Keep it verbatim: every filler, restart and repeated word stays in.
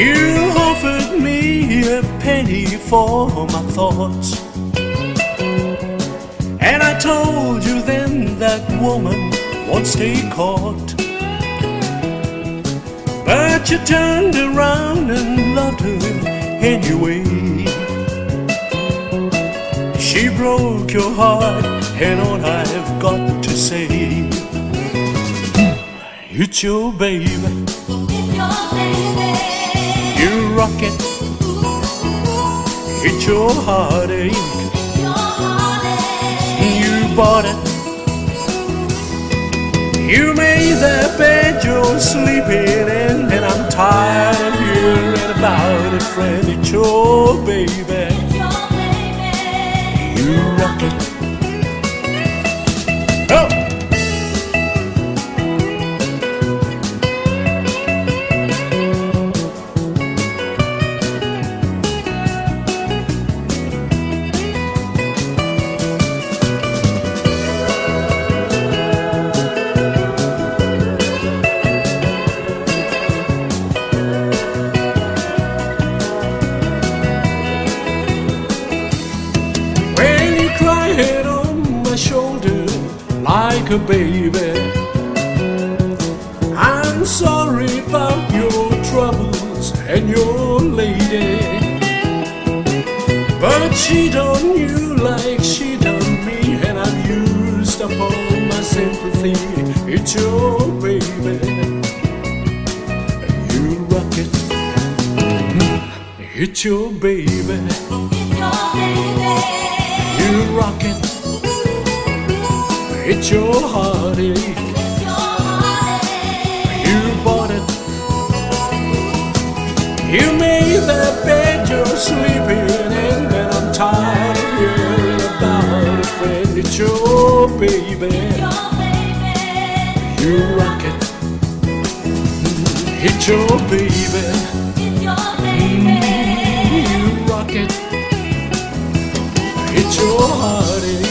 You offered me a penny for my thoughts, and I told you then that woman won't stay caught. But you turned around and loved her anyway. She broke your heart, and all I've got to say, it's your baby. It's your baby. You rock it. It's your heartache. It's your heartache. You bought it. You made that bed you're sleeping in, and I'm tired of hearing about it, friend. It's your baby. It's your baby. You rock it. Oh! Head on my shoulder like a baby. I'm sorry about your troubles and your lady, but she done you like she done me, and I've used up all my sympathy. It's your baby. You rock it. It's your baby. It's your baby. You rock it. It's your heartache. It's your heartache. You bought it. You made that bed you're sleeping in, and I'm tired of hearing about it, friend. It's your baby. It's your baby. You rock it. It's your baby. It's your baby. You rock it. It's your heartache.